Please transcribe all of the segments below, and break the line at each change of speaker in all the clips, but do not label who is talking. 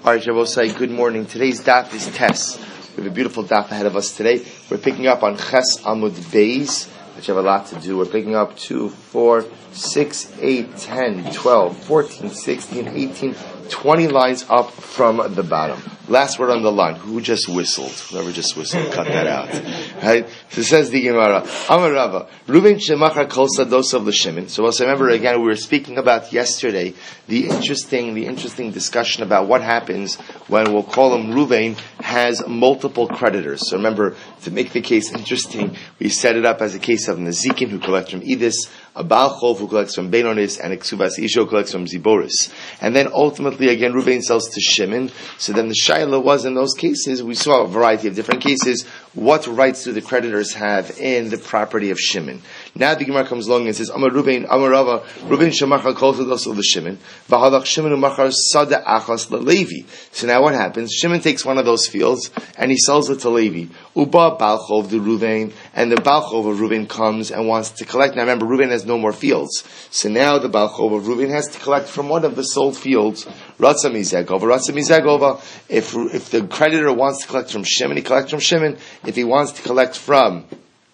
Alright, Shabbosai, good morning. Today's daf is Tes. We have a beautiful daf ahead of us today. We're picking up on Ches Amud Beis, which have a lot to do. We're picking up 2, 4, 6, 8, 10, 12, 14, 16, 18, 20 lines up from the bottom. Last word on the line. Who just whistled? Whoever just whistled, cut that out. Right? So it says the Gemara, Amar Rava, Ruven shemachar kol sados of l'shimin. So also remember again, we were speaking about yesterday the interesting discussion about what happens when we'll call him Ruven has multiple creditors. So remember, to make the case interesting, we set it up as a case of Nazikin who collects from Idis, a Baal Chov who collects from Benonis, and a Ksubas Isho collects from Ziboris. And then ultimately again Ruven sells to Shimon. So then the Shaila was in those cases, we saw a variety of different cases, what rights do the creditors have in the property of Shimon? Now the Gemara comes along and says, Amar Ruben, Amar Rava, Ruben shemachar kol sados of the Shimon, v'halach Shimon umachar sada achas leLevi. So now what happens? Shimon takes one of those fields and he sells it to Levi. Uba Baal Chov the Ruven, and the Baal Chov of Ruven comes and wants to collect. Now remember, Ruven has no more fields. So now the Baal Chov of Ruven has to collect from one of the sold fields. Ratza mizegova. If the creditor wants to collect from Shimon, he collects from Shimon. If he wants to collect from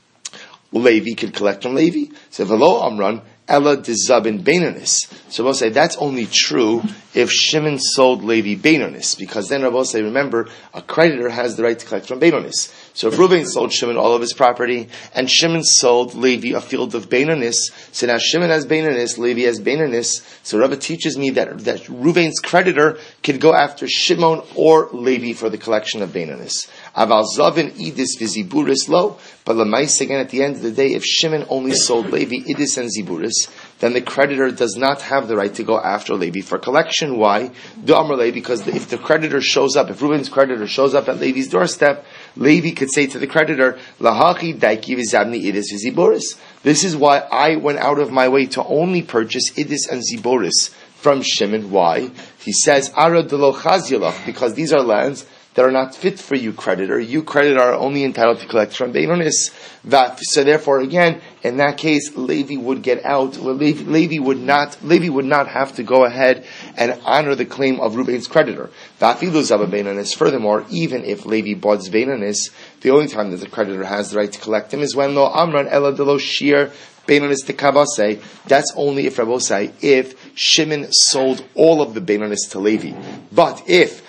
Levi, he could collect from Levi. So v'lo amran ella dezabin beinonis. So we'll say that's only true if Shimon sold Levi beinonis, because then Rabbi say, remember, a creditor has the right to collect from beinonis. So if Reuven sold Shimon all of his property, and Shimon sold Levi a field of beinonis, so now Shimon has beinonis, Levi has beinonis. So Rabbi teaches me that Reuven's creditor could go after Shimon or Levi for the collection of beinonis. Aval zavin idis v'ziburis lo. But Lamais, again, at the end of the day, if Shimon only sold Levi, idis and ziburis, then the creditor does not have the right to go after Levi for collection. Why? Because if the creditor shows up, if Reuven's creditor shows up at Levi's doorstep, Levi could say to the creditor, Lahachi daiki v'zabni idis v'ziburis. This is why I went out of my way to only purchase idis and ziburis from Shimon. Why? He says, Ara delo chazyalach, because these are lands that are not fit for you, creditor. You, creditor, are only entitled to collect from beinonis. So therefore, again, in that case, Levi would get out. Levi would not have to go ahead and honor the claim of Reuben's creditor. Furthermore, even if Levi bought beinonis, the only time that the creditor has the right to collect him is when lo amran ela de lo shir beinonis te kavase. That's only if Rabosai, if Shimon sold all of the beinonis to Levi. But if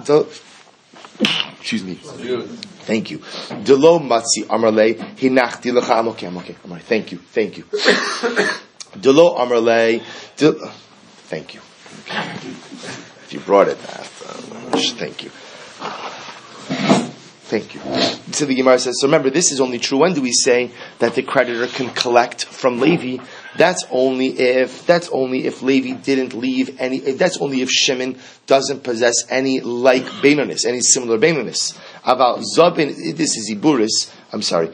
excuse me. Thank you. Delo matzi amarle hinachti lecha. I'm okay. Thank you. Delo amarle. Thank you. If you brought it, thank you. Thank you. So the Gemara says, so remember, this is only true. When do we say that the creditor can collect from Levi? That's only if Levi didn't leave any, that's only if Shimon doesn't possess any like beinonis, any similar beinonis. About Zabin, this is Iburis, I'm sorry.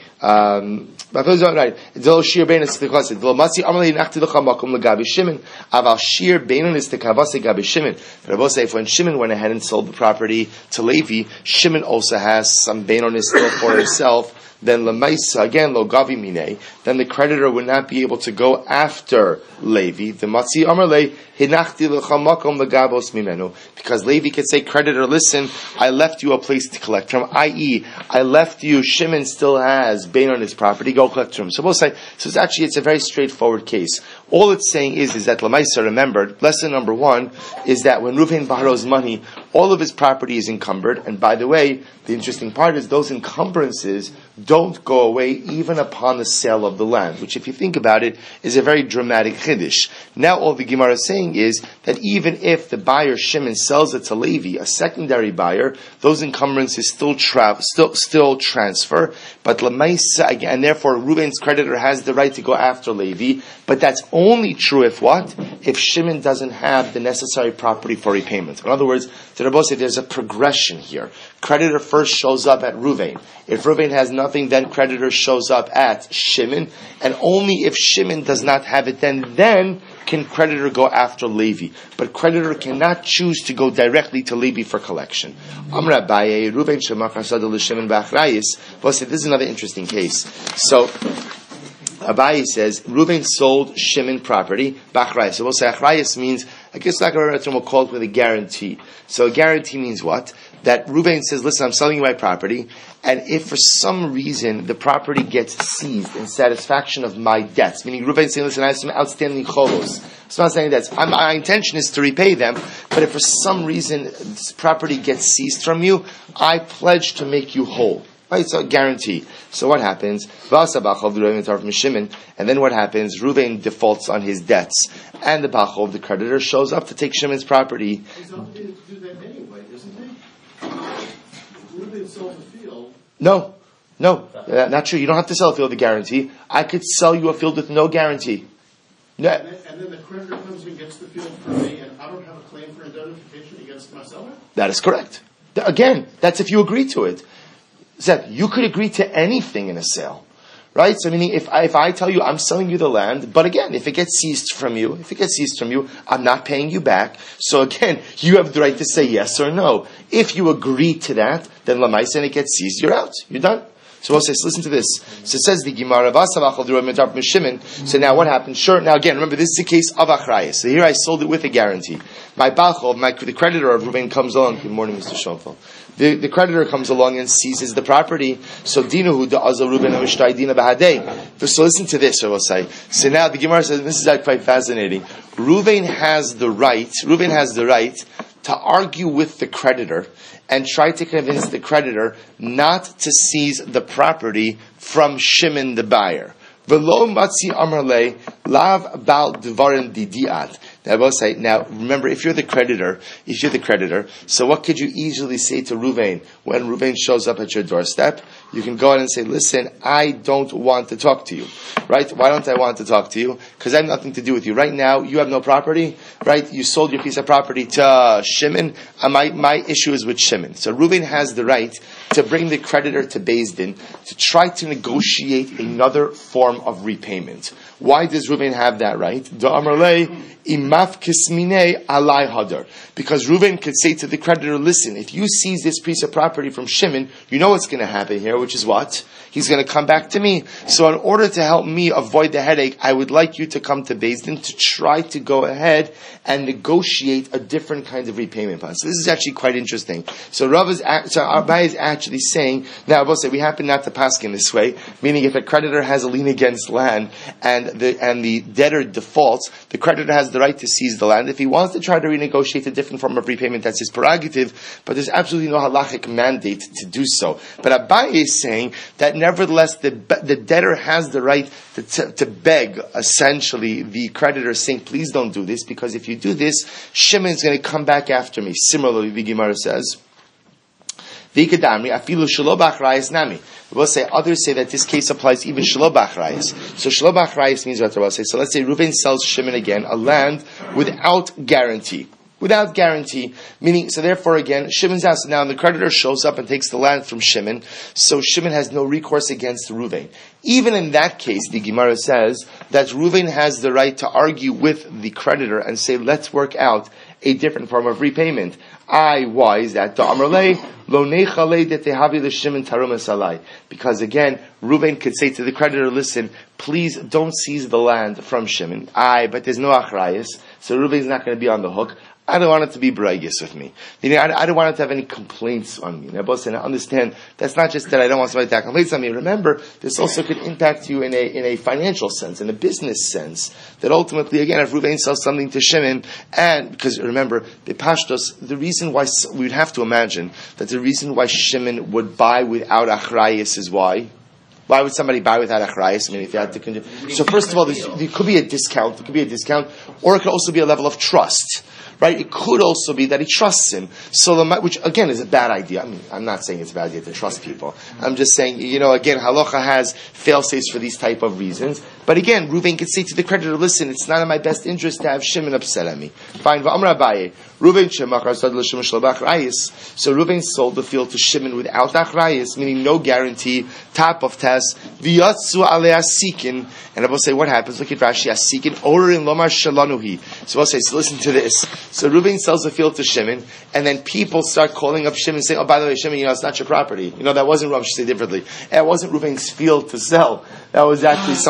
Right. Delo shir beinonis to kavase. Delo matzi amalei nachti lecha makom legabi Shimon. Aval shir beinonis to kavase gabi Shimon. But I will say, if when Shimon went ahead and sold the property to Levi, Shimon also has some beinonis still for himself. Then lemaisa again lo gavi mine. Then the creditor would not be able to go after Levi. The matzi amalei hinachti lecha makom legabos mimenu. Because Levi could say, creditor, listen, I left you a place to collect from. I.e., I left you. Shimon still has bein on his property. Go collect from him. So both say. So it's a very straightforward case. All it's saying is that Lamaisa remembered. Lesson number 1 is that when Reuven borrows money, all of his property is encumbered. And by the way, the interesting part is those encumbrances don't go away even upon the sale of the land, which, if you think about it, is a very dramatic chiddush. Now, all the Gemara is saying is that even if the buyer Shimon sells it to Levi, a secondary buyer, those encumbrances still transfer. But Lamaisa, again, and therefore Reuven's creditor has the right to go after Levi. But that's only true if what? If Shimon doesn't have the necessary property for repayment. In other words, the Rebbe said there's a progression here. Creditor first shows up at Reuven. If Reuven has nothing, then creditor shows up at Shimon. And only if Shimon does not have it, then can creditor go after Levi. But creditor cannot choose to go directly to Levi for collection. Amra Abaye, Reuven shemachar sada l'Shimon b'achrayis. Well, this is another interesting case. So Abaye says, Reuven sold Shimon property, b'achrayis. So we'll say achrayis means I guess like we'll call it with a guarantee. So a guarantee means what? That Reuven says, listen, I'm selling you my property, and if for some reason the property gets seized in satisfaction of my debts, meaning Reuven saying, listen, I have some outstanding cholos, so I'm not saying debts, my intention is to repay them, but if for some reason this property gets seized from you, I pledge to make you whole. Right, so a guarantee. So what happens? And then what happens? Reuven defaults on his debts, and the bachov, the creditor, shows up to take Shimon's property.
He's obligated to do that anyway, isn't he? Reuven sells a field.
No, not true. You don't have to sell a field with a guarantee. I could sell you a field with no guarantee. No.
And then the creditor comes and gets the field for me, and I don't have a claim for indemnification against my seller?
That is correct. Again, that's if you agree to it. Zeb, you could agree to anything in a sale, right? So meaning if I tell you I'm selling you the land, but again, if it gets seized from you, I'm not paying you back. So again, you have the right to say yes or no. If you agree to that, then lamaisa and it gets seized, you're out. You're done. So we'll say, listen to this. So it says the Gemara, so now what happens? Sure, now again, remember this is the case of achrayas. So here I sold it with a guarantee. My bachov, the creditor of Reuven comes along. Good morning, Mr. Schoenfeld. The creditor comes along and seizes the property. So dinahu da azal Reuven amishtai dina bahadei. So listen to this, I will say. So now the Gemara says, this is quite fascinating. Reuven has the right to argue with the creditor and try to convince the creditor not to seize the property from Shimon the buyer. V'lo matzi amar le lav bal dvarim didiat. Now I will say, now remember, if you're the creditor, so what could you easily say to Reuven when Reuven shows up at your doorstep? You can go out and say, listen, I don't want to talk to you. Right? Why don't I want to talk to you? Because I have nothing to do with you. Right now, you have no property. Right? You sold your piece of property to Shimon. My issue is with Shimon. So Reuven has the right to bring the creditor to Beis Din to try to negotiate another form of repayment. Why does Reuven have that right? Because Reuven could say to the creditor, listen, if you seize this piece of property from Shimon, you know what's going to happen here, which is what? He's going to come back to me. So in order to help me avoid the headache, I would like you to come to Beis Din to try to go ahead and negotiate a different kind of repayment plan. So this is actually quite interesting. So Abai is actually saying, now I will say, we happen not to pass in this way, meaning if a creditor has a lien against land and the debtor defaults, the creditor has the right to seize the land. If he wants to try to renegotiate a different form of repayment, that's his prerogative, but there's absolutely no halachic mandate to do so. But Abai is saying that nevertheless the debtor has the right to beg, essentially, the creditor, saying, please don't do this, because if you do this, Shimon is going to come back after me. Similarly, the Gemara says, we will say, others say that this case applies even shelo b'achrayis. So shelo b'achrayis means what I will say. So let's say Reuven sells Shimon again a land without guarantee. Without guarantee, meaning, so therefore again, Shimon's house, now the creditor shows up and takes the land from Shimon, so Shimon has no recourse against Reuven. Even in that case, the Gemara says that Reuven has the right to argue with the creditor and say, let's work out a different form of repayment. Why is that? Because again, Reuven could say to the creditor, listen, please don't seize the land from Shimon. But there's no achrayas, so Reuven's not going to be on the hook. I don't want it to be bragious with me. I don't want it to have any complaints on me. Now, both say, understand, that's not just that I don't want somebody to have complaints on me. Remember, this also could impact you in a financial sense, in a business sense. That ultimately, again, if Reuven sells something to Shimon, and, because remember, the Pashtos, the reason why, we would have to imagine that the reason why Shimon would buy without achrayas is why? Why would somebody buy without achrayas? I mean, if you had to continue. So first of all, there could be a discount, or it could also be a level of trust. Right? It could also be that he trusts him. So, which again is a bad idea. I mean, I'm not saying it's a bad idea to trust people. I'm just saying, again, halacha has fail-safes for these type of reasons. But again, Reuven could say to the creditor, listen, it's not in my best interest to have Shimon upset at me. Fine. V'amar Abaye, Reuven shemachar sad l'Shimon shelo b'achrayis. So Reuven sold the field to Shimon without achrayis, meaning no guarantee, top of test. V'yatzu alei asikin. And I will say, what happens? Look at Rashi, asikin, orin lomar shalanuhi. So I'll say, so listen to this. So Reuven sells the field to Shimon, and then people start calling up Shimon and saying, oh, by the way, Shimon, it's not your property. That wasn't, Rav should say differently. It wasn't Reuven's field to sell. That was actually someone else's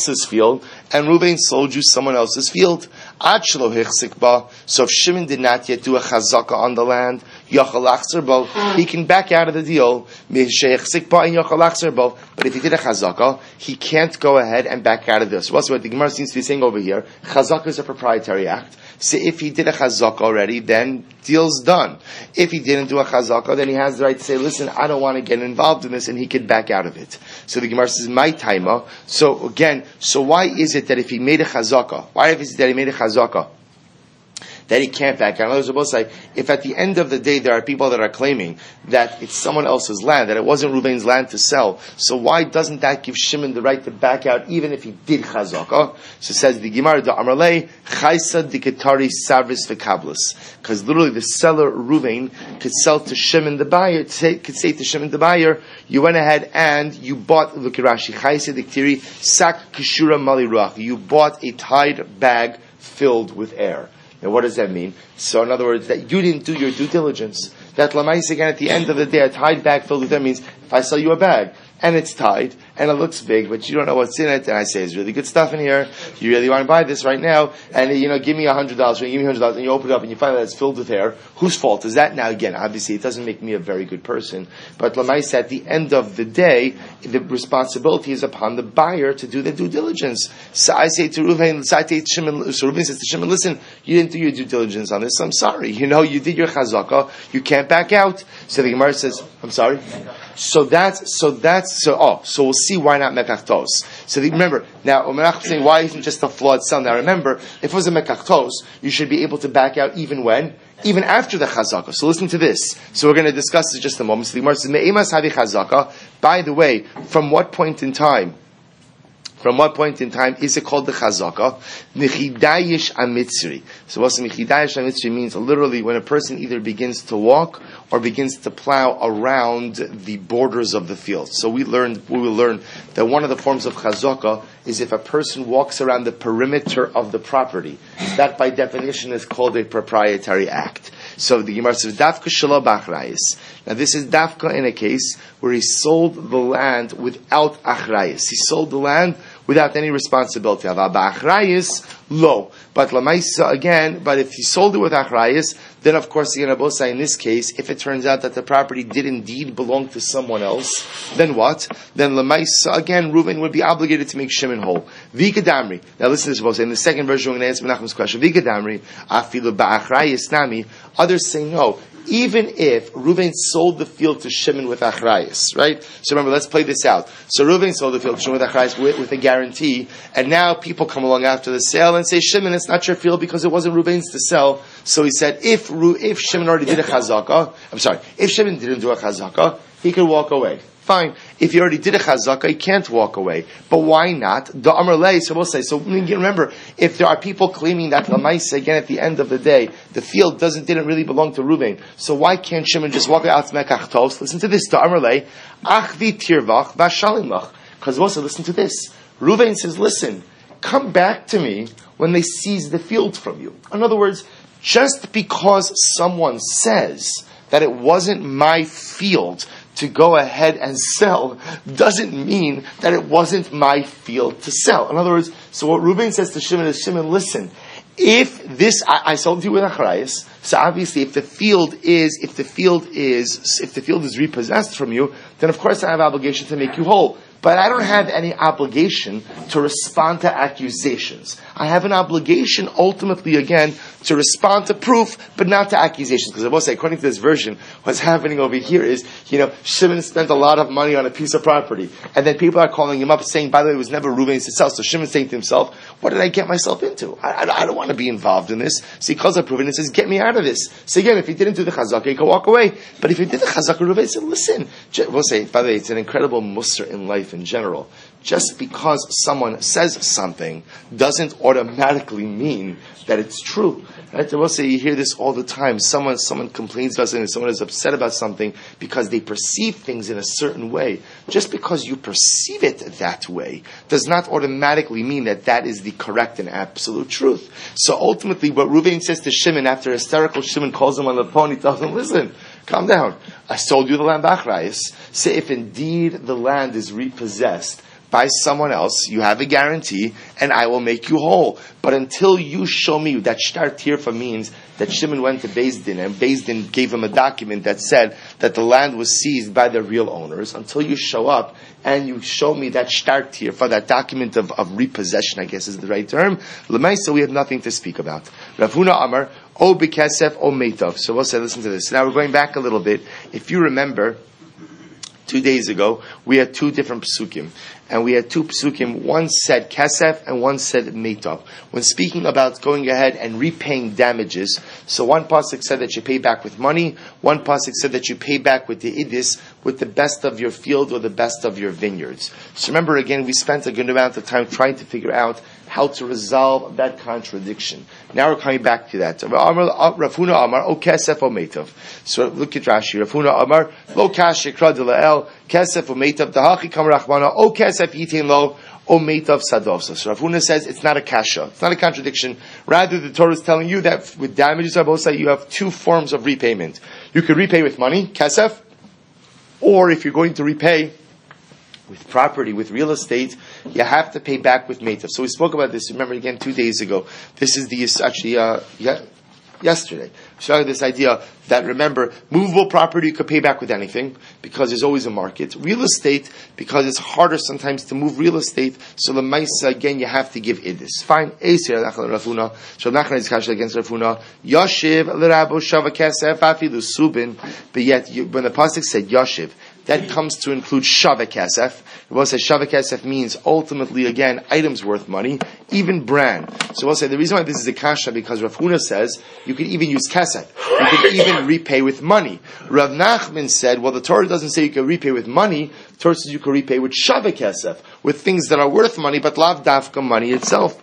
else's field, and Reuven sold you someone else's field. Ad shelo hichzik ba. So if Shimon did not yet do a chazaka on the land, yachal achzer bo, he can back out of the deal. Shehichzik ba and yachal achzer bo. But if he did a chazaka, he can't go ahead and back out of this. So what's what the Gemara seems to be saying over here? Chazaka is a proprietary act. So if he did a chazaka already, then deal's done. If he didn't do a chazaka, then he has the right to say, listen, I don't want to get involved in this, and he could back out of it. So the Gemara says, my taima. So again, so why is it that if he made a chazaka, why is it that he made a chazaka, that he can't back out? In other words, we're both say, if at the end of the day there are people that are claiming that it's someone else's land, that it wasn't Reuven's land to sell, so why doesn't that give Shimon the right to back out even if he did chazaka? So it says the Gemara, the Amarlei, Chaysa diketari savris v'kablas. Because literally the seller, Reuven, could sell to Shimon the buyer, could say to Shimon the buyer, you went ahead and you bought, look at Rashi, Chaysa diktiri sak kishura mali ruach. You bought a tied bag filled with air. Now what does that mean? So in other words, that you didn't do your due diligence. That lamais again at the end of the day, a tied bag filled with air means if I sell you a bag and it's tied and it looks big, but you don't know what's in it, and I say it's really good stuff in here. You really want to buy this right now, and give me $100, give me $100, and you open it up and you find that it's filled with air. Whose fault is that? Now again, obviously it doesn't make me a very good person, but lamais at the end of the day, the responsibility is upon the buyer to do the due diligence. So I say to Reuven, so Reuven says to Shimon, listen, you didn't do your due diligence on this. I'm sorry. You did your chazaka. You can't back out. So the Gemara says, I'm sorry. So we'll see why not mekachtos. So remember, now Menachem saying why isn't just a flawed sell? Now remember, if it was a mekachtos, you should be able to back out even when? Even after the chazaka. So listen to this. So we're going to discuss this in just a moment. So the Gemara says, me'emas havi chazaka. By the way, from what point in time is it called the chazaka? Mechidayish amitzri. So what's mechidayish amitzri means? Literally, when a person either begins to walk or begins to plow around the borders of the field. So we will learn that one of the forms of chazaka is if a person walks around the perimeter of the property. That by definition is called a proprietary act. So the Gemara says, Dafka shelo b'achrayis. Now this is Dafka in a case where he sold the land without achrayis. He sold the land without any responsibility. B'achrayis, lo. But lamaisa again, but if he sold it with achrayis, then of course the Yanabosa in this case, if it turns out that the property did indeed belong to someone else, then what? Then lamaisa again, Reuven would be obligated to make Shimon whole. Vikadamri. Now listen to this. In the second version, we're going to answer Menachem's question. Vikadamri, afilu ba'achrayis nami. Others say no. Even if Reuven sold the field to Shimon with achrayis, right? So remember, let's play this out. So Reuven sold the field to Shimon with achrayis with a guarantee, and now people come along after the sale and say, Shimon, it's not your field because it wasn't Reuven's to sell. So he said, if Shimon already did a chazaka, if Shimon didn't do a chazaka, he could walk away. Fine. If he already did a chazaka, he can't walk away. But why not? The Amarlei, so we'll say. So remember, if there are people claiming that Lamaisa, again at the end of the day, the field didn't really belong to Reuven. So why can't Shimon just walk out to Mekachtos? Listen to this. The Amarlei, Achvi tirvach v'ashalimach. Because also listen to this. Reuven says, listen, come back to me when they seize the field from you. In other words, just because someone says that it wasn't my field to go ahead and sell doesn't mean that it wasn't my field to sell. In other words, so what Reuven says to Shimon is, Shimon, listen, if this, I sold you with achrayis, so obviously if the field is repossessed from you, then of course I have obligation to make you whole. But I don't have any obligation to respond to accusations. I have an obligation, ultimately, again, to respond to proof, but not to accusations. Because I will say, according to this version, what's happening over here is, Shimon spent a lot of money on a piece of property. And then people are calling him up saying, by the way, it was never Reuven's to sell. So Shimon's saying to himself, what did I get myself into? I don't want to be involved in this. So he calls up Reuven and says, get me out of this. So again, if he didn't do the chazaka, he could walk away. But if he did the chazaka, Reuven said, listen. We'll say, by the way, it's an incredible musar in life in general. Just because someone says something doesn't automatically mean that it's true. Right? I will say you hear this all the time. Someone complains about something, someone is upset about something because they perceive things in a certain way. Just because you perceive it that way does not automatically mean that that is the correct and absolute truth. So ultimately, what Reuven says to Shimon after hysterical Shimon calls him on the phone, he tells him, listen, calm down. I sold you the land b'achrayis. Say if indeed the land is repossessed by someone else, you have a guarantee, and I will make you whole. But until you show me that shtar tirfa means that Shimon went to Beis Din, and Beis Din gave him a document that said that the land was seized by the real owners, until you show up and you show me that shtar tirfa, that document of repossession, I guess is the right term, l'maisa, we have nothing to speak about. Rav Huna Amar, O bekesef o meitov. So we'll say, listen to this. Now we're going back a little bit. If you remember, 2 days ago, we had two different psukim. And we had two psukim, one said kesef and one said meitov. When speaking about going ahead and repaying damages, so one pasuk said that you pay back with money, one pasuk said that you pay back with the idis, with the best of your field or the best of your vineyards. So remember again, we spent a good amount of time trying to figure out how to resolve that contradiction. Now we're coming back to that. Rav Huna Amar, O kesef o meitov. So look at Rashi. Rav Huna Amar, Lo kash yekra de la'el, kesef o meitov, dahachi kam rachmana, O kesef yitin lo, O meitov sadovsa. So Rav Huna says it's not a kasha. It's not a contradiction. Rather, the Torah is telling you that with damages, you have two forms of repayment. You could repay with money, kesef, or if you're going to repay with property, with real estate, you have to pay back with meitav. So we spoke about this, remember again, 2 days ago. This is yesterday. We started this idea that, remember, movable property you could pay back with anything, because there's always a market. Real estate, because it's harder sometimes to move real estate, so the maisa, again, you have to give idis. Fine. So Nachman is kasha against Rav Huna. Yoshiv l'rabo shava kesef afilu subin. But yet, when the pasuk said Yoshiv, that comes to include Shava Kesef. We'll say Shava Kesef means ultimately, again, items worth money, even bran. So we'll say the reason why this is a kasha, because Rav Huna says you can even use Kesef. You can even repay with money. Rav Nachman said, well, the Torah doesn't say you can repay with money. The Torah says you can repay with Shava Kesef, with things that are worth money, but lav dafka money itself.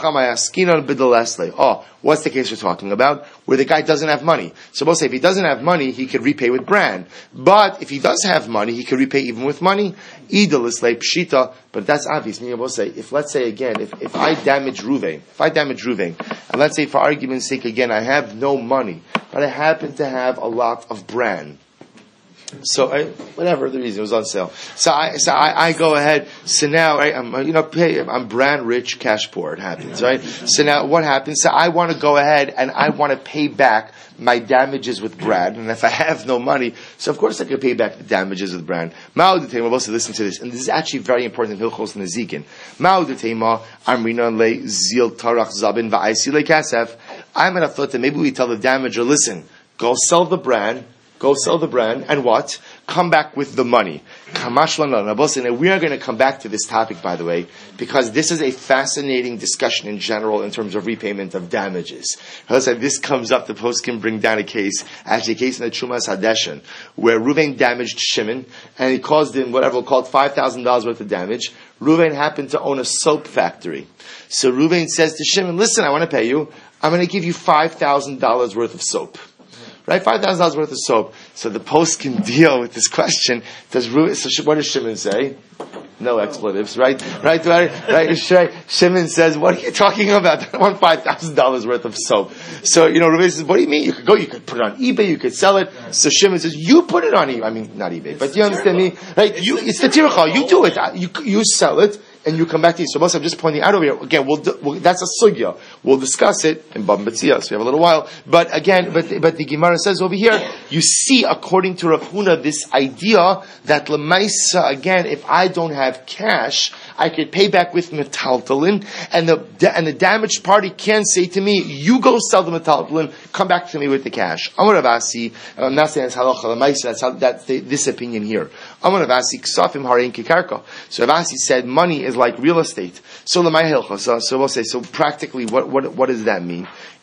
Oh, what's the case we're talking about? Where the guy doesn't have money. So we'll say if he doesn't have money, he could repay with bran. But if he does have money, he could repay even with money. Idol is like pshita, but that's obvious. Meaning we'll say, if let's say again, if I damage Ruvain, and let's say for argument's sake again, I have no money, but I happen to have a lot of bran. So whatever the reason, it was on sale. So I go ahead. So now I'm brand rich, cash poor. It happens, right? So now what happens? So I want to go ahead and I want to pay back my damages with bran. And if I have no money, so of course I can pay back the damages with bran. Ma'odetema. Also listen to this, and this is actually very important in Hilchos Nezikin. Ma'odetema amrina le zil tarach zabin va'aisi le kasef. I'm gonna thought that maybe we tell the damager, listen, go sell the bran. Go sell the brand, and what? Come back with the money. And we are going to come back to this topic, by the way, because this is a fascinating discussion in general in terms of repayment of damages. This comes up, the post can bring down a case, actually a case in the Trumas Hadeshin, where Reuven damaged Shimon, and he caused him whatever we'll call it $5,000 worth of damage. Reuven happened to own a soap factory. So Reuven says to Shimon, listen, I want to pay you. I'm going to give you $5,000 worth of soap. Right, $5,000 worth of soap. So the post can deal with this question. So what does Shimon say? No expletives, right? Right. Shimon says, "What are you talking about? I want $5,000 worth of soap." So Reuven says, "What do you mean? You could put it on eBay, you could sell it." So Shimon says, "You put it on eBay. I mean, not eBay, but you understand me, right? It's the tircha. You do it. You sell it." And you come back to you. So I'm just pointing out over here. Again, that's a sugya. We'll discuss it in Bava Metzia, so we have a little while. But again, but the Gemara says over here, you see, according to Rav Huna, this idea that lemaisa, again, if I don't have cash, I could pay back with metaltalin, and the damaged party can say to me, you go sell the metaltalin, come back to me with the cash. Amar Rav Asi, I'm not saying it's halacha lemaisa, that's this opinion here. Amar Rav Asi, ksafim harein kikarka. So Rav Asi said, money is like real estate. So we'll say, so practically, what does that mean?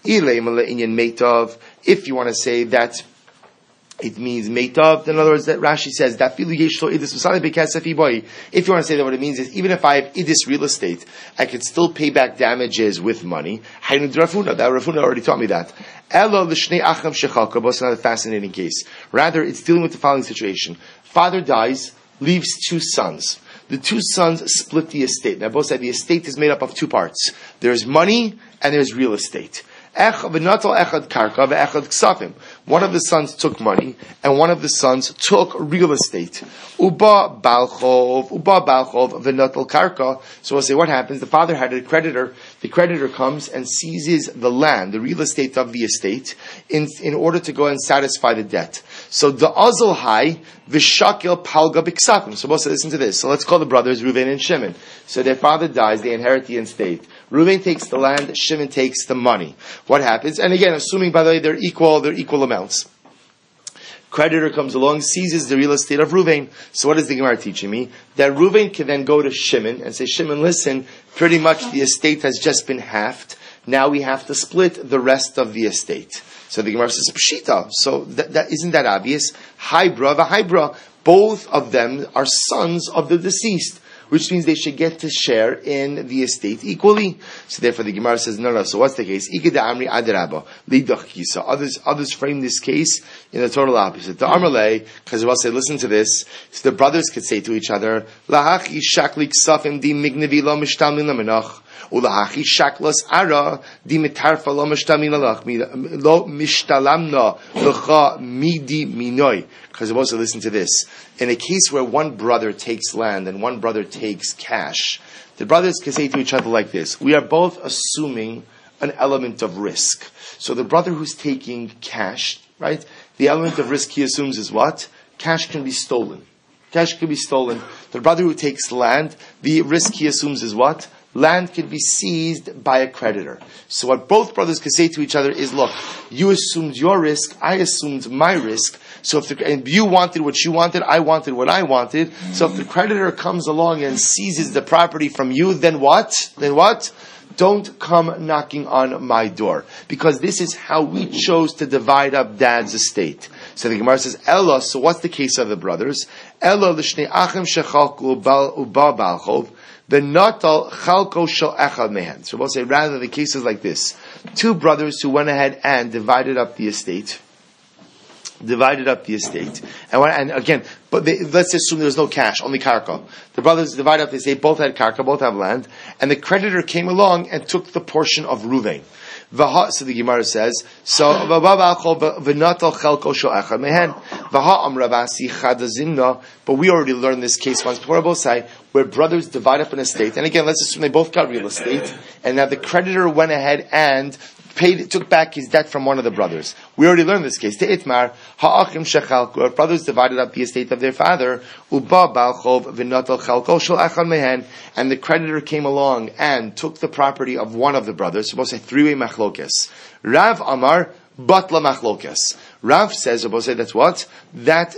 If you want to say that it means meitav, in other words, that Rashi says that if you want to say that what it means is, even if I have idis real estate, I can still pay back damages with money. That Rav Huna already taught me that. It's not a fascinating case. Rather, it's dealing with the following situation. Father dies, leaves two sons. The two sons split the estate. Now, both said the estate is made up of two parts. There's money and there's real estate. One of the sons took money, and one of the sons took real estate. Uba balchov v'notel karka. So we'll say, what happens? The father had a creditor. The creditor comes and seizes the land, the real estate of the estate, in order to go and satisfy the debt. So the azal hai v'shakil palga b'ksafim. So we'll say, listen to this. So let's call the brothers Reuven and Shimon. So their father dies, they inherit the estate. Reuven takes the land, Shimon takes the money. What happens? And again, assuming, by the way, they're equal amounts. Creditor comes along, seizes the real estate of Reuven. So what is the Gemara teaching me? That Reuven can then go to Shimon and say, Shimon, listen, pretty much the estate has just been halved. Now we have to split the rest of the estate. So the Gemara says, Pshita. So that isn't that obvious? Hybra v'hybra. Both of them are sons of the deceased, which means they should get to share in the estate equally. So therefore the Gemara says, no. So what's the case? Others frame this case in the total opposite. The Amarle, because we'll say, listen to this. So the brothers could say to each other, Lahachi shaklik safim di mignevi lo mishtamlin laminach. Ulahachi shaklos ara di mitarfa lo mishtalamna l'cha midi minoi. Because we'll also listen to this. In a case where one brother takes land and one brother takes cash, the brothers can say to each other like this: we are both assuming an element of risk. So the brother who's taking cash, right? The element of risk he assumes is what? Cash can be stolen. Cash can be stolen. The brother who takes land, the risk he assumes is what? Land can be seized by a creditor. So what both brothers can say to each other is, look, you assumed your risk, I assumed my risk. So if you wanted what you wanted, I wanted what I wanted. So if the creditor comes along and seizes the property from you, then what? Don't come knocking on my door. Because this is how we chose to divide up Dad's estate. So the Gemara says, Ella, so what's the case of the brothers? Ella l'shnei achim shechalku uba balchov. The natal chalko shel echad mehen. So we'll say rather the case is like this: two brothers who went ahead and divided up the estate, and again, let's assume there was no cash, only karka. The brothers divided up the estate, both had karka, both have land, and the creditor came along and took the portion of Reuven. So the Gemara says, but we already learned this case once before, where brothers divide up an estate, and again, let's assume they both got real estate, and now the creditor went ahead and took back his debt from one of the brothers. We already learned this case. Te'itmar, ha'achim shechalku, brothers divided up the estate of their father, uba balchov v'natal chalko shel echad mehen, and the creditor came along and took the property of one of the brothers. Supposed to say three-way machlokes. Rav Amar, batla machlokes. Rav says, that's what? That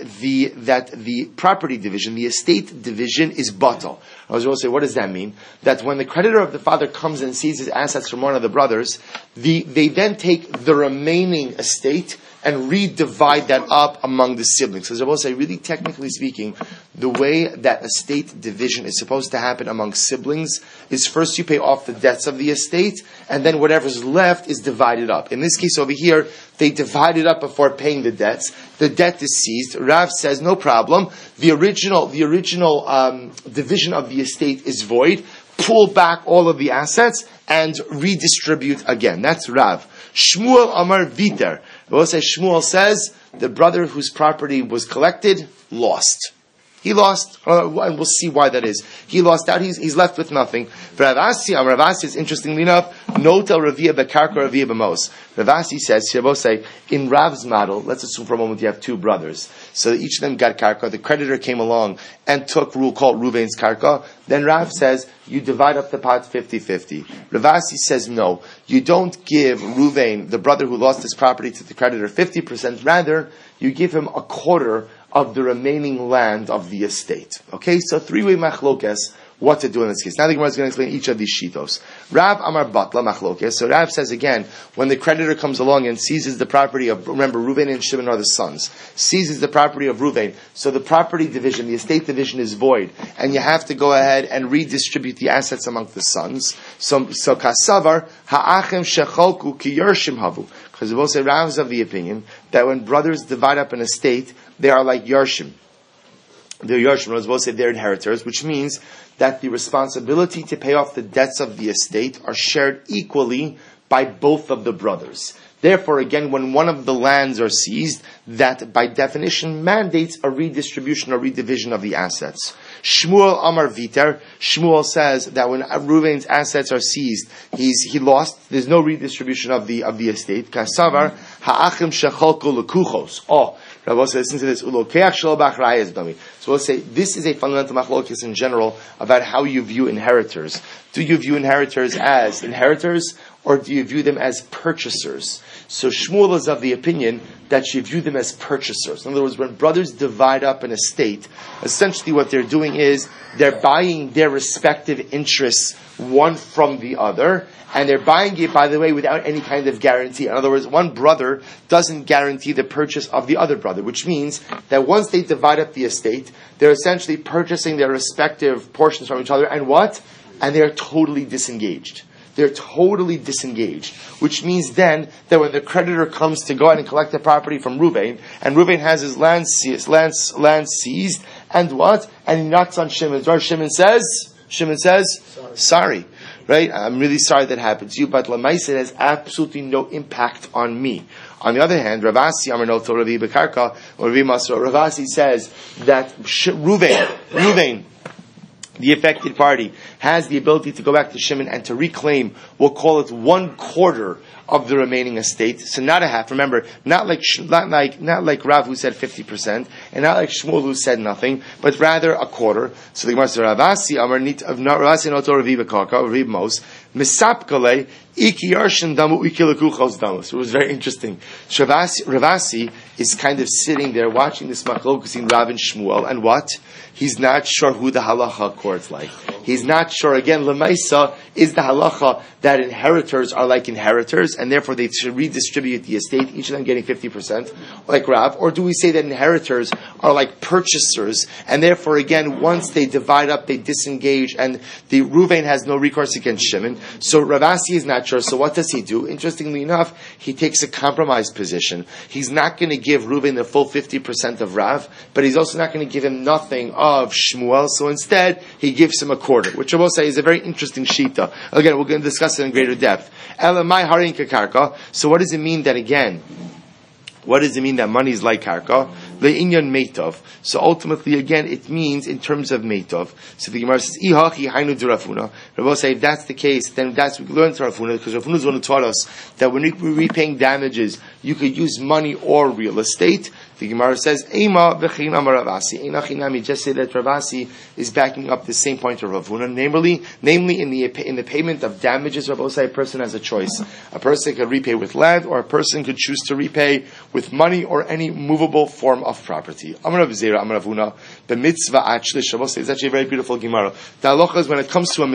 the property division, the estate division is batal. I was going to say, what does that mean? That when the creditor of the father comes and seizes assets from one of the brothers, they then take the remaining estate and redivide that up among the siblings. So I was going to say, really technically speaking, the way that estate division is supposed to happen among siblings is first you pay off the debts of the estate, and then whatever's left is divided up. In this case over here, they divided up before paying the debts. The debt is seized. Rav says, no problem. The original division of the estate is void. Pull back all of the assets and redistribute again. That's Rav. Shmuel Amar Viter. Shmuel says the brother whose property was collected lost. He lost, and we'll see why that is. He lost out, he's left with nothing. Rav Asi is, interestingly enough, Notel Ravia Bekarka Ravia Bemos. Rav Asi says, in Rav's model, let's assume for a moment you have two brothers. So each of them got karka, the creditor came along and took rule called Ruvain's karka. Then Rav says, you divide up the pot 50-50. Rav Asi says, no, you don't give Ruvain, the brother who lost his property, to the creditor 50%, rather, you give him a quarter of the remaining land of the estate. Okay, so three-way machlokes, what to do in this case. Now the Gemara is going to explain each of these shitos. Rav Amar Batla machlokes. So Rav says again, when the creditor comes along and seizes the property of, remember, Reuven and Shimon are the sons, seizes the property of Reuven, so the property division, the estate division is void, and you have to go ahead and redistribute the assets among the sons. So kasavar ha'achem shecholku ki yershim havu. Because we'll say Rav is of the opinion that when brothers divide up an estate, they are like Yarshim. They're Yarshim, as we'll say they're inheritors, which means that the responsibility to pay off the debts of the estate are shared equally by both of the brothers. Therefore, again, when one of the lands are seized, that by definition mandates a redistribution or redivision of the assets. Shmuel Amar Viter, Shmuel says that when Reuven's assets are seized, he lost. There's no redistribution of the estate. Kasavar ha'achim shechalku lekuchos. Oh, Rabbi says, listen to this. So we'll say this is a fundamental machlokes in general about how you view inheritors. Do you view inheritors as inheritors, or do you view them as purchasers? So Shmuel is of the opinion that you view them as purchasers. In other words, when brothers divide up an estate, essentially what they're doing is they're buying their respective interests one from the other, and they're buying it, by the way, without any kind of guarantee. In other words, one brother doesn't guarantee the purchase of the other brother, which means that once they divide up the estate, they're essentially purchasing their respective portions from each other, and what? And they're totally disengaged. They're totally disengaged, which means then that when the creditor comes to go out and collect the property from Reuven, and Reuven has his land seized, and what? And he knocks on Shimon's door. Shimon says, sorry. Right? I'm really sorry that happened to you, but Lamaisa has absolutely no impact on me. On the other hand, Ravasi Amarnoto Ravi Bekarka, or Ravi Masro, Ravasi says that Reuven, the affected party, has the ability to go back to Shimon and to reclaim, we'll call it 1/4 of the remaining estate. So not a half. Remember, not like Rav who said 50%, and not like Shmuel who said nothing, but rather a quarter. So the Gemara says, Ravasi Amar Nit of Ravasi Noto Ravi Bekaka, Ravi Mos, Misapkale, Iki Yarshin Damu, Iki Lekuchos Damus. It was very interesting. Ravasi is kind of sitting there watching this machlokes in Rav and Shmuel, and what? He's not sure who the halacha court's like. He's not sure. Again, Lemaisa is the halacha that inheritors are like inheritors, and therefore they should redistribute the estate, each of them getting 50%, like Rav. Or do we say that inheritors are like purchasers, and therefore, again, once they divide up, they disengage, and the Reuven has no recourse against Shimon. So Ravasi is not sure. So what does he do? Interestingly enough, he takes a compromised position. He's not going to give Reuven the full 50% of Rav, but he's also not going to give him nothing of Shmuel. So instead, he gives him a quarter, which I will say is a very interesting shita. Again, we're going to discuss it in greater depth. Elamai harin kakarka. So what does it mean that again? What does it mean that money is like karka? Le'inyan meitov. So ultimately, again, it means in terms of meitov. So the Gemara says, "Ihachi hainu d'Rafuna." Rabbi say, if that's the case, then that's we learn to Rafuna, because Rafuna is the one who taught us that when we're repaying damages, you could use money or real estate. The Gemara says, "Ema v'chinam Ravasi." Eina chinami. Just say that Ravasi is backing up the same point of Ravuna, namely in the payment of damages. Rabbi say a person has a choice. A person could repay with land, or a person could choose to repay with money or any movable form of property. Amar Rav Zera, Amar Ravuna, the mitzvah achlish. Rabbi say it's actually a very beautiful Gemara. The halacha is when it comes to a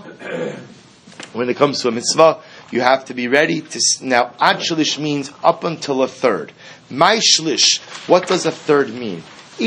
mitzvah, you have to be ready to. Now, ad shlish means up until a third. My shlish, what does a third mean?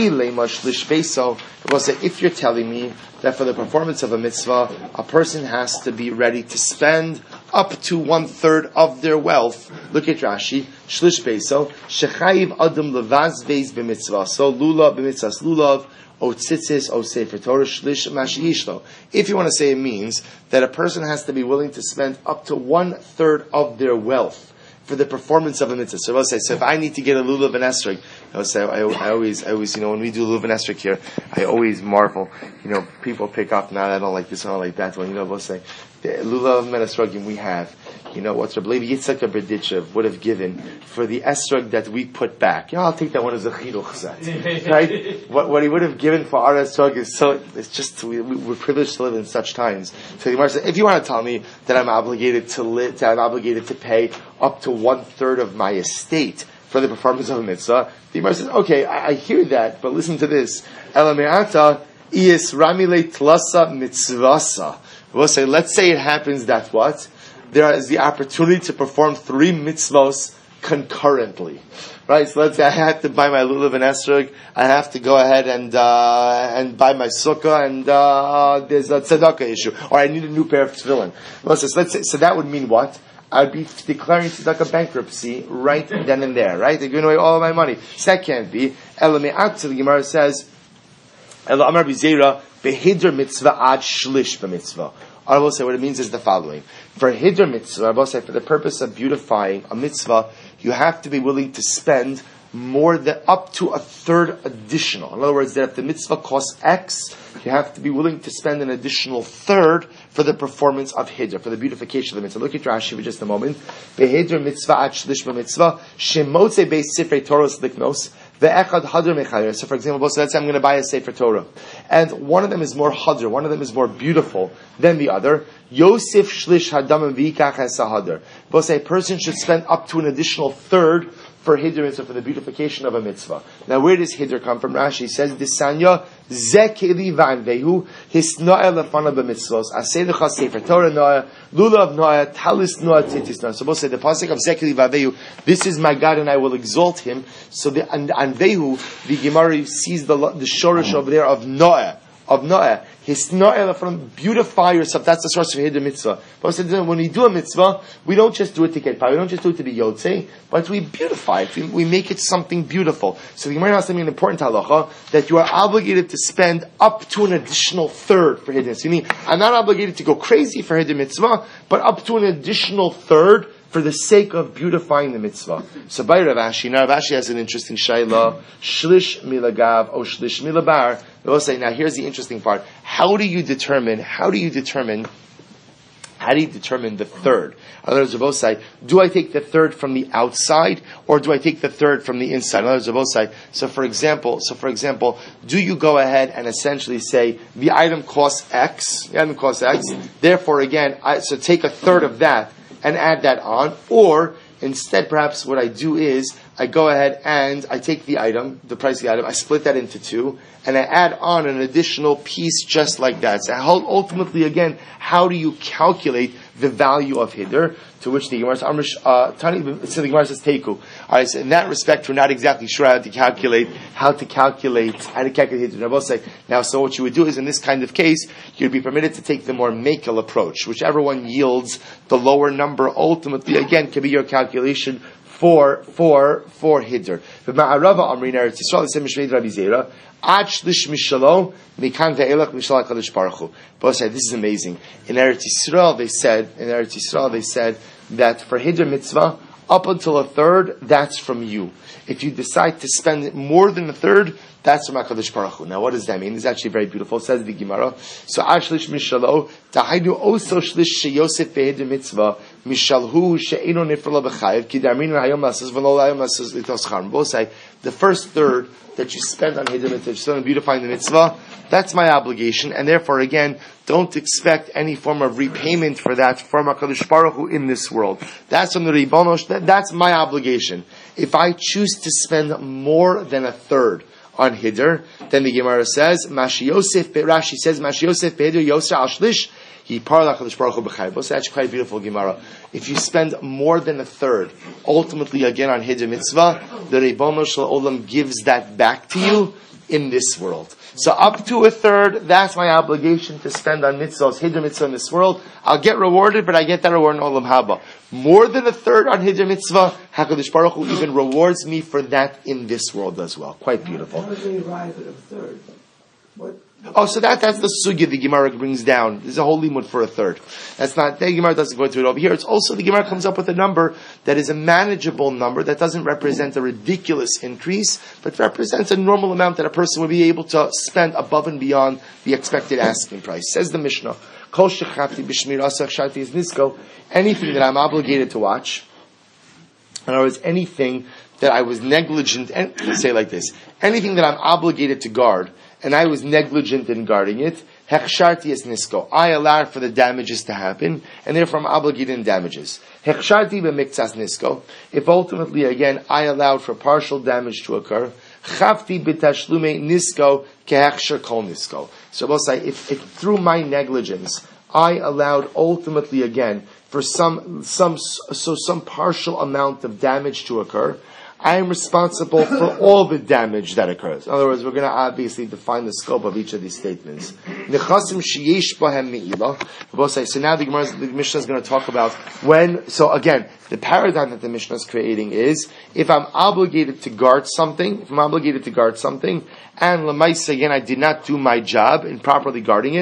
If you're telling me that for the performance of a mitzvah, a person has to be ready to spend up to 1/3 of their wealth. Look at Rashi. Shlish beiso. Shechayiv adam levaz beis b'mitzvah. So lulav b'mitzvahs lulav. O tzitzis, o sefer Torah, shlish mashiyishlo. If you want to say it means that a person has to be willing to spend up to 1/3 of their wealth for the performance of a mitzvah. So I'll say, so if I need to get a lulav and esrog, I'll say, I always, when we do lulav and esrog here, I always marvel, people pick up, now I don't like this, I don't like that one, we'll say, the lulav and esrogim we have, what's Rabbi Levi Yitzchak Berditchev would have given for the esrog that we put back. I'll take that one as a chiduch set. Right? What he would have given for our esrog is it's just, we're privileged to live in such times. So the Gemara says, if you want to tell me that I'm obligated to pay up to 1/3 of my estate for the performance of a mitzvah, the Gemara says, okay, I hear that, but listen to this. Elameata is ramile tlasa mitzvasa. We'll say, let's say it happens that what? There is the opportunity to perform 3 mitzvos concurrently. Right? So let's say I have to buy my lulav and esrog, I have to go ahead and buy my sukkah, and there's a tzedakah issue, or I need a new pair of tefillin. Let's say, so that would mean what? I'd be declaring tzedakah bankruptcy right then and there, right? They're giving away all of my money. So that can't be. The Gemara says, Ela Amar B'Zeira, Behidr mitzvah ad shlish b'mitzvah. I will say what it means is the following. For Hidr mitzvah, I will say for the purpose of beautifying a mitzvah, you have to be willing to spend more than up to a third additional. In other words, that if the mitzvah costs X, you have to be willing to spend an additional third for the performance of Hidr, for the beautification of the mitzvah. Look at Rashi for just a moment. Behidr mitzvah at shlish mitzvah, shemotze beis sifrei Torah liknos, ve'echad hadr mechayer. So for example, so let's say I'm going to buy a Sefer Torah, and one of them is more hadr, one of them is more beautiful than the other. Yosef shlish hadam v'ikach es hadr. Both say a person should spend up to an additional third for Hidr mitzvah, for the beautification of a mitzvah. Now, where does Hidr come from? Rashi says, "Disanya zekeli vanvehu hisna'el lefana b'mitzvos aseilecha sefer Torah noah lulav noah talis noah titis noah." So, both say the pasuk of zekeli vanvehu. This is my God, and I will exalt him. So, the anvehu, the Gemara sees the shorish over there of noah. Beautify yourself. That's the source of Hidr mitzvah. But when we do a mitzvah, we don't just do it to get power. We don't just do it to be yotzei, but we beautify it. We make it something beautiful. So the Gemara has something important halacha that you are obligated to spend up to an additional third for Hidr mitzvah. You mean I'm not obligated to go crazy for Hidr mitzvah, but up to an additional third for the sake of beautifying the mitzvah. So by Rav Ashi, now Rav Ashi has an interesting shayla, shlish milagav or shlish milabar. We'll say, now here's the interesting part. How do you determine the third? In other words, both say, do I take the third from the outside or do I take the third from the inside? In other words, both say, so for example, do you go ahead and essentially say the item costs X, therefore again, so take a third of that and add that on, or instead, perhaps what I do is I go ahead and I take the item, the price of the item, I split that into two, and I add on an additional piece just like that. So ultimately, again, how do you calculate the value of Hidr? To which the Gemara says Teiku. Alright, so in that respect, we're not exactly sure how to calculate Hidr. Now, so what you would do is, in this kind of case, you'd be permitted to take the more makel approach. Whichever one yields the lower number, ultimately, again, can be your calculation for Hidr. B'ma'arava Amrin Eretz Yisrael, the same Mishmei Rabbi Zera, Ad Shlish Mishalo, Mikan Ve'elach Mishal HaKadosh Baruch Hu. Both said, this is amazing. In Eretz Yisrael, they said that for Hidr mitzvah, up until a third, that's from you. If you decide to spend more than a third, that's from HaKadosh Baruch Hu. Now, what does that mean? It's actually very beautiful. It says the Gemara. So, Ashlish Mishalo, Tahaidu Oso Shlish Sheyosef Behidr Mitzvah, Mishalhu She'ino Nifrala B'chayev, Ki Darminu Hayom Lasas, V'no Hayom Lasas Litos Charm. Both say, the first third that you spend on Hidr Mitzvah, still beautifying the Mitzvah, that's my obligation, and therefore, again, don't expect any form of repayment for that from HaKadosh Baruch Hu in this world. That's from the Ribonosh, that's my obligation. If I choose to spend more than a third on Hidr, then the Gemara says, Rashi says, Mashi Yosef Behidr Yosef Al Shlish, He Par HaKadosh Baruch Hu B'chayv. That's actually quite a beautiful Gemara. If you spend more than a third, ultimately again on Hidr mitzvah, the Ribono Shel Olam gives that back to you in this world. So up to a third, that's my obligation to spend on mitzvahs, Hidr mitzvah in this world. I'll get rewarded, but I get that reward in Olam Haba. More than a third on Hidr mitzvah, HaKadosh Baruch Hu even rewards me for that in this world as well. Quite beautiful.
How do they arrive at a third?
So that's the sugya the Gemara brings down. There's a whole limud for a third. That's not, the Gemara doesn't go into it over here. It's also, the Gemara comes up with a number that is a manageable number, that doesn't represent a ridiculous increase, but represents a normal amount that a person would be able to spend above and beyond the expected asking price. Says the Mishnah, Kol shechati b'shmir asach shati is nisko, anything that I'm obligated to watch, in other words, anything that I was negligent, and let's say it like this, anything that I'm obligated to guard, and I was negligent in guarding it, hechsharti es nisko. I allowed for the damages to happen, and therefore I'm obligated in damages. Hechsharti b'miktsas nisko. If ultimately, again, I allowed for partial damage to occur, chafti b'tashlume nisko kehechsher kol nisko. So we'll say, if through my negligence, I allowed ultimately, again, for some partial amount of damage to occur, I am responsible for all the damage that occurs. In other words, we're going to obviously define the scope of each of these statements. Nechasim sheyesh bahem me'ilah. So now the Mishnah is going to talk about when. So again, the paradigm that the Mishnah is creating is if I'm obligated to guard something, and lemaisa again I did not do my job in properly guarding it,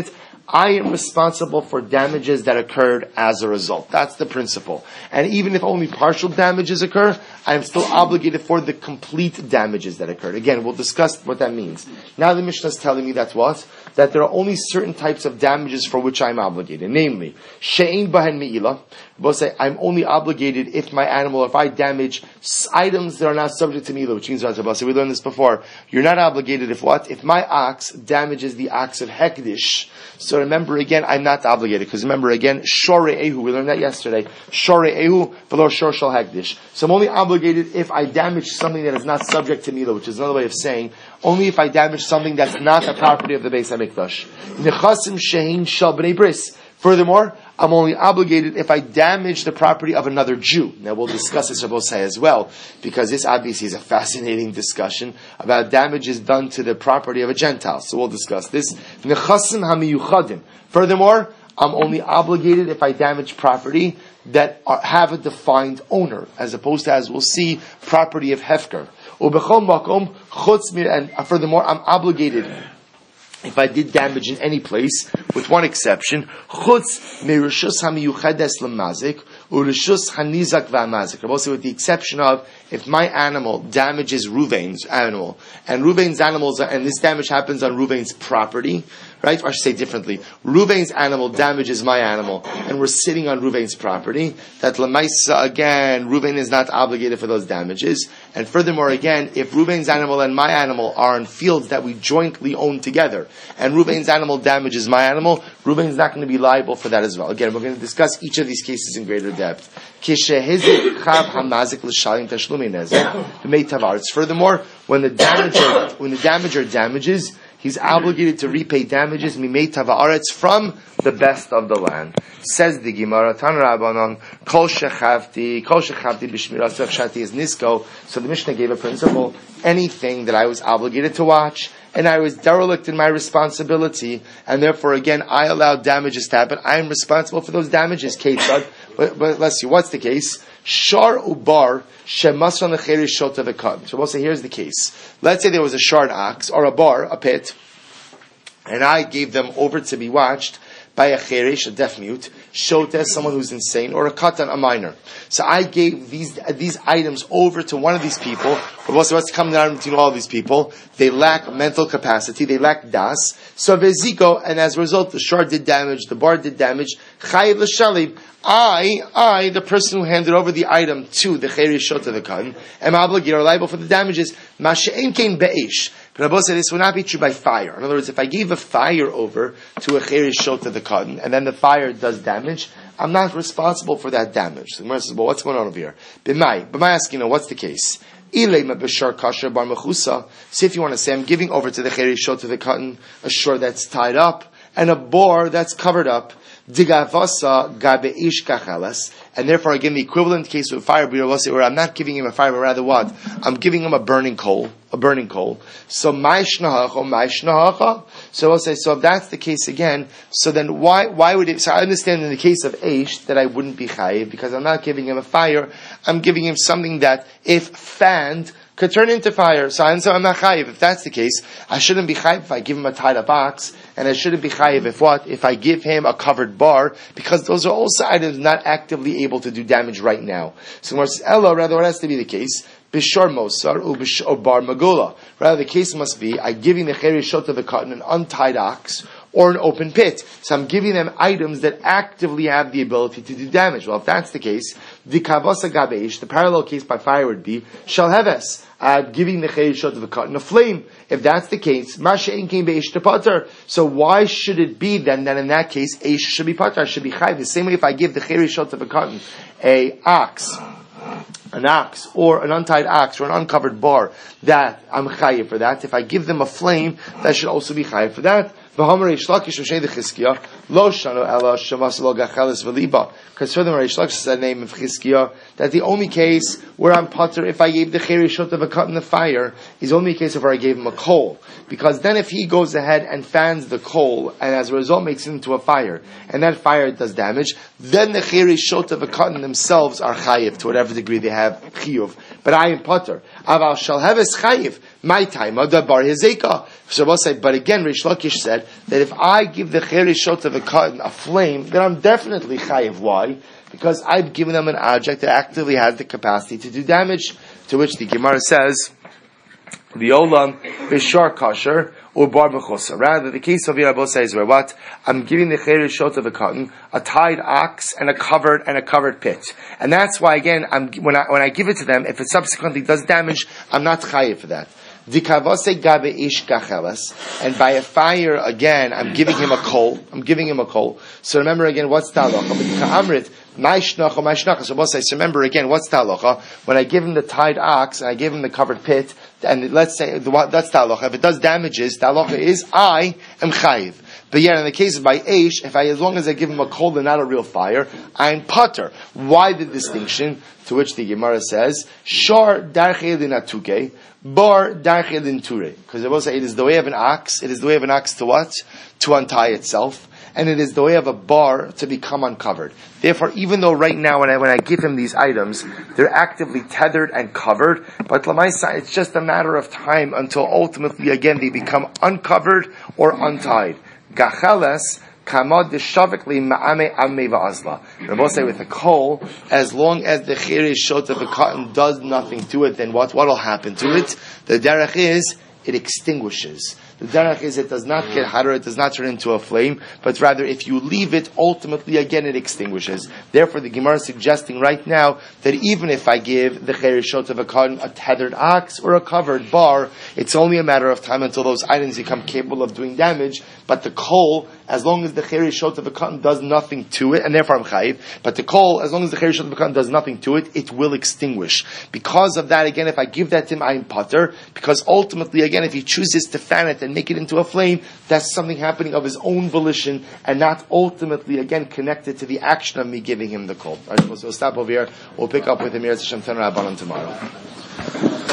I am responsible for damages that occurred as a result. That's the principle. And even if only partial damages occur, I am still obligated for the complete damages that occurred. Again, we'll discuss what that means. Now the Mishnah is telling me that there are only certain types of damages for which I'm obligated. Namely, she'ein bahen me'ila. Both say I'm only obligated if my animal, if I damage items that are not subject to me'ila, which means, we learned this before, you're not obligated if what? If my ox damages the ox of Hekdish. So remember again, I'm not obligated, because remember again, Shore Ehu, we learned that yesterday, Shore Ehu, v'lo Shor Shal Hekdish. So I'm only obligated if I damage something that is not subject to Mila, which is another way of saying, only if I damage something that's not a property of the Beis HaMikdash. Nechasim Shehin Shal B'nei Bris. Furthermore, I'm only obligated if I damage the property of another Jew. Now we'll discuss this Rabbosai as well, because this obviously is a fascinating discussion about damages done to the property of a Gentile. So we'll discuss this. Nechasim hamiyuchadim. Furthermore, I'm only obligated if I damage property that have a defined owner, as opposed to, as we'll see, property of Hefker. And furthermore, I'm obligated if I did damage in any place, with one exception, chutz merishus hamiyuchedes lemazik urishus hanizak v'amazik. Also, with the exception of if my animal damages Ruvain's animal, and Ruvain's animals, and this damage happens on Ruvain's property, right? Or I should say differently, Ruvain's animal damages my animal, and we're sitting on Ruvain's property. That lemaisa again, Ruvain is not obligated for those damages. And furthermore, again, if Ruvain's animal and my animal are in fields that we jointly own together, and Ruvain's animal damages my animal, Ruvain's not going to be liable for that as well. Again, we're going to discuss each of these cases in greater depth. Furthermore, when the damager damages, he's obligated to repay damages mimei tava'aretz from the best of the land. Says the Gemara, Tan Rabbanon, Kol shechavti b'shmiras shati is nisko. So the Mishnah gave a principle: anything that I was obligated to watch, and I was derelict in my responsibility, and therefore again I allowed damages to happen, I am responsible for those damages. Ketzad, but let's see, what's the case? Shar ubar shemasran lecheri shota v'katan. So we'll say, here's the case. Let's say there was a shard ox, or a bar, a pit, and I gave them over to be watched by a cheresh, a deaf mute, shota, someone who's insane, or a katan, a minor. So I gave these items over to one of these people, but also what's coming down between all of these people? They lack mental capacity, they lack das. So veziko, and as a result, the shard did damage, the bar did damage, chayiv l'shalib. I, the person who handed over the item to the cheresh shota the katan, am obligated or liable for the damages. Masha'en kein be'esh. But Rabbi said this will not be true by fire. In other words, if I gave a fire over to a cheresh shota the katan, and then the fire does damage, I'm not responsible for that damage. So the Gemara says, well, what's going on over here? B'mai asking, what's the case? So if you want to say, I'm giving over to the cheresh shota the katan a shore that's tied up, and a boar that's covered up, digavasa gabeish kachalas, and therefore again the equivalent case of fire, where I'm not giving him a fire, but rather what? I'm giving him a burning coal. So maishnahacha. So I'll say, so if that's the case again, so then why would it? So I understand in the case of Eish that I wouldn't be chayiv because I'm not giving him a fire. I'm giving him something that, if fanned, could turn into fire. So I'm not chayiv. If that's the case, I shouldn't be chayiv if I give him a tied up ox, and I shouldn't be chayiv if I give him a covered bar, because those are also items not actively able to do damage right now. So Gemara says, Ella, rather, what has to be the case? Bishar Mosar or Bar Magula. Rather, the case must be I'm giving the cheresh shota the katan an untied ox or an open pit. So I'm giving them items that actively have the ability to do damage. Well, if that's the case, the kavasa gabeish, the parallel case by fire would be shalheves. Giving the cheresh shota the katan a flame. If that's the case, mashein came beish to pater. So why should it be then that in that case eish should be pater, should be chayiv? The same way if I give the cheresh shota the katan an ox, or an untied ox, or an uncovered bar, that I'm chayiv for that. If I give them a flame, that should also be chayiv for that. Because furthermore, Reish Lakish said the name of Chizkiah that the only case where I'm pater if I gave the cheresh shota the katan in the fire is only a case of where I gave him a coal. Because then if he goes ahead and fans the coal, and as a result makes it into a fire, and that fire does damage, then the cheresh shota the katan themselves are chayiv to whatever degree they have chiyuv. but I am potter. Aval shalheves chayiv, my time, bar hizeka. So we'll say, but again, Rish Lakish said that if I give the cherishot of a cotton a flame, then I'm definitely chayiv. Why? Because I've given them an object that actively has the capacity to do damage. To which the Gemara says, V'olam b'shar kasher or bar b'chosa. Rather, the case of Yerabosai is where what? I'm giving the cherishot of a cotton, a tied ox, and a covered pit. And that's why, again, when I give it to them, if it subsequently does damage, I'm not chayiv for that. Dikavase gabe ish kachelas, and by a fire again, I'm giving him a coal. So remember again, what's the halacha? So we'll say, so remember again, what's the halacha? When I give him the tied ox and I give him the covered pit, and let's say that's the halacha. If it does damages, the halacha is I am chayiv. But yet, in the case of by Aish, as long as I give him a coal and not a real fire, I'm potter. Why the distinction? To which the Gemara says, Shor darche linatuke, bar darche linture. Because it will say, it is the way of an ox. It is the way of an ox to what? To untie itself. And it is the way of a bar to become uncovered. Therefore, even though right now when I give him these items, they're actively tethered and covered, but Lamaisa, it's just a matter of time until ultimately again they become uncovered or untied. Gacheles kamad deshavikli ma'ame ame va'azla. Rabbi say with a coal, as long as the cherishot of a cotton does nothing to it, then what will happen to it? The derech is it extinguishes. The derech is it does not get hotter, it does not turn into a flame, but rather if you leave it, ultimately again it extinguishes. Therefore the Gemara is suggesting right now that even if I give the cherishot of a cotton a tethered ox or a covered bar, it's only a matter of time until those items become capable of doing damage, but the coal, as long as the cherishot of a cotton does nothing to it, and therefore I'm chayiv, but the coal, as long as the cherishot of a cotton does nothing to it, it will extinguish. Because of that, again, if I give that to him, I'm potter, because ultimately, again, if he chooses to fan it and make it into a flame, that's something happening of his own volition, and not ultimately, again, connected to the action of me giving him the coal. Alright, so we'll stop over here. We'll pick up with Emir Hashem Tan Rabbanan tomorrow.